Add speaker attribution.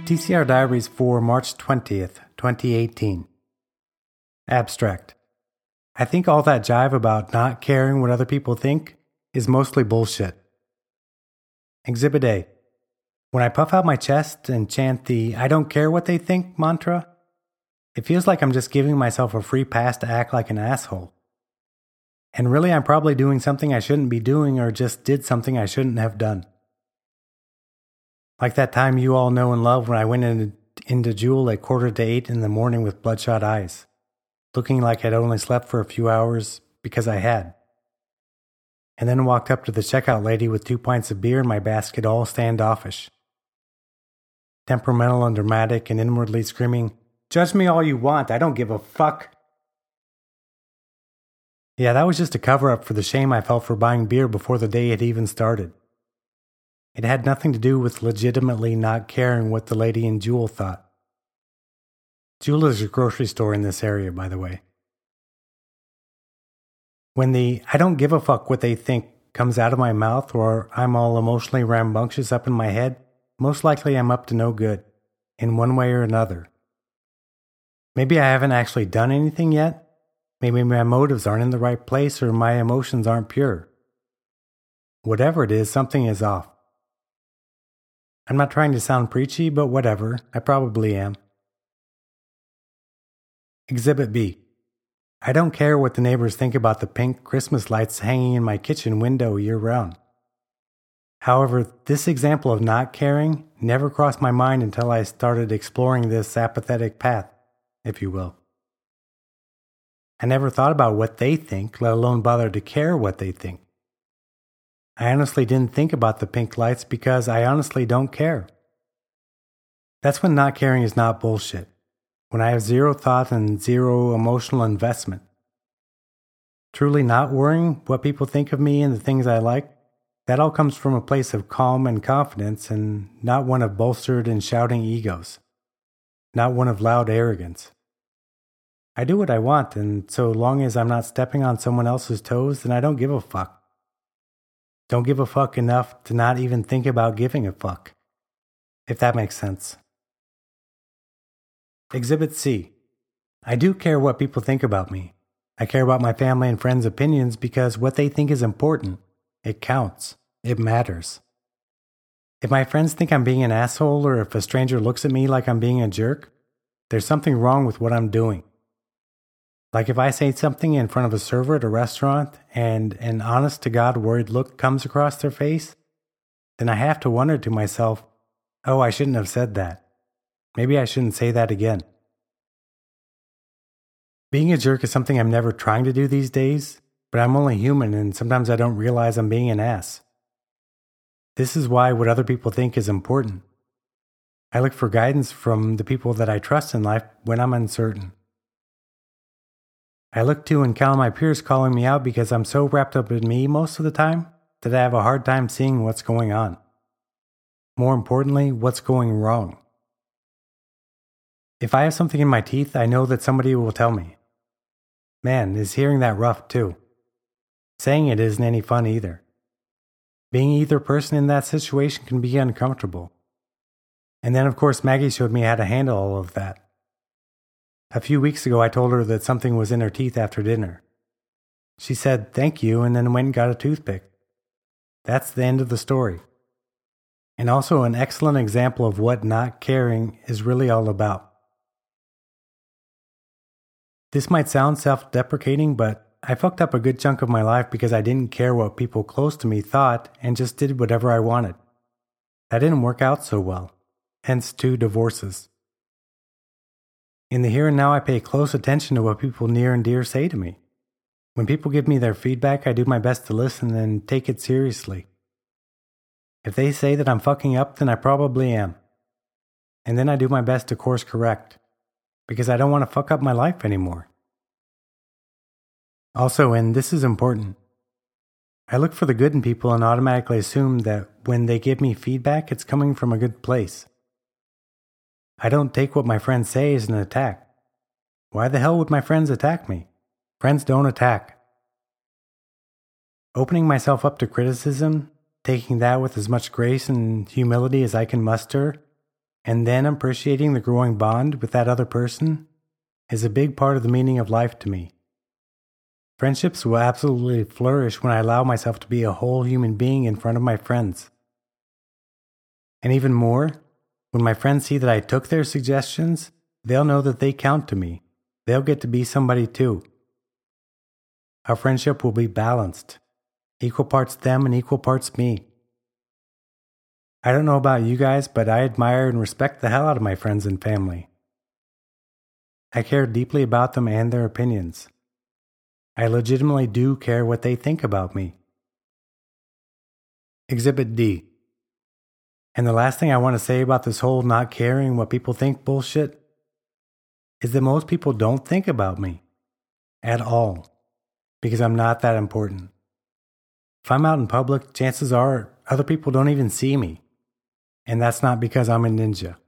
Speaker 1: TCR Diaries for March 20th, 2018. Abstract. I think all that jive about not caring what other people think is mostly bullshit. Exhibit A. When I puff out my chest and chant the "I don't care what they think" mantra, it feels like I'm just giving myself a free pass to act like an asshole. And really, I'm probably doing something I shouldn't be doing or just did something I shouldn't have done. Like that time you all know and love when I went into Jewel at 7:45 in the morning with bloodshot eyes, looking like I'd only slept for a few hours because I had. And then walked up to the checkout lady with 2 pints of beer in my basket, all standoffish. Temperamental and dramatic and inwardly screaming, "Judge me all you want, I don't give a fuck." Yeah, that was just a cover-up for the shame I felt for buying beer before the day had even started. It had nothing to do with legitimately not caring what the lady in Jewel thought. Jewel is a grocery store in this area, by the way. When the "I don't give a fuck what they think" comes out of my mouth or I'm all emotionally rambunctious up in my head, most likely I'm up to no good, in one way or another. Maybe I haven't actually done anything yet. Maybe my motives aren't in the right place or my emotions aren't pure. Whatever it is, something is off. I'm not trying to sound preachy, but whatever, I probably am. Exhibit B. I don't care what the neighbors think about the pink Christmas lights hanging in my kitchen window year-round. However, this example of not caring never crossed my mind until I started exploring this apathetic path, if you will. I never thought about what they think, let alone bother to care what they think. I honestly didn't think about the pink lights because I honestly don't care. That's when not caring is not bullshit. When I have zero thought and zero emotional investment. Truly not worrying what people think of me and the things I like, that all comes from a place of calm and confidence and not one of bolstered and shouting egos. Not one of loud arrogance. I do what I want, and so long as I'm not stepping on someone else's toes, then I don't give a fuck. Don't give a fuck enough to not even think about giving a fuck. If that makes sense. Exhibit C. I do care what people think about me. I care about my family and friends' opinions because what they think is important. It counts. It matters. If my friends think I'm being an asshole or if a stranger looks at me like I'm being a jerk, there's something wrong with what I'm doing. Like if I say something in front of a server at a restaurant and an honest-to-God worried look comes across their face, then I have to wonder to myself, oh, I shouldn't have said that. Maybe I shouldn't say that again. Being a jerk is something I'm never trying to do these days, but I'm only human and sometimes I don't realize I'm being an ass. This is why what other people think is important. I look for guidance from the people that I trust in life when I'm uncertain. I look to and count on my peers calling me out because I'm so wrapped up in me most of the time that I have a hard time seeing what's going on. More importantly, what's going wrong. If I have something in my teeth, I know that somebody will tell me. Man, is hearing that rough too. Saying it isn't any fun either. Being either person in that situation can be uncomfortable. And then of course Maggie showed me how to handle all of that. A few weeks ago, I told her that something was in her teeth after dinner. She said, "Thank you," and then went and got a toothpick. That's the end of the story. And also an excellent example of what not caring is really all about. This might sound self-deprecating, but I fucked up a good chunk of my life because I didn't care what people close to me thought and just did whatever I wanted. That didn't work out so well. Hence 2 divorces. In the here and now, I pay close attention to what people near and dear say to me. When people give me their feedback, I do my best to listen and take it seriously. If they say that I'm fucking up, then I probably am. And then I do my best to course correct, because I don't want to fuck up my life anymore. Also, and this is important, I look for the good in people and automatically assume that when they give me feedback, it's coming from a good place. I don't take what my friends say as an attack. Why the hell would my friends attack me? Friends don't attack. Opening myself up to criticism, taking that with as much grace and humility as I can muster, and then appreciating the growing bond with that other person is a big part of the meaning of life to me. Friendships will absolutely flourish when I allow myself to be a whole human being in front of my friends. And even more, when my friends see that I took their suggestions, they'll know that they count to me. They'll get to be somebody too. Our friendship will be balanced, equal parts them and equal parts me. I don't know about you guys, but I admire and respect the hell out of my friends and family. I care deeply about them and their opinions. I legitimately do care what they think about me. Exhibit D. And the last thing I want to say about this whole not caring what people think bullshit is that most people don't think about me at all because I'm not that important. If I'm out in public, chances are other people don't even see me. And that's not because I'm a ninja.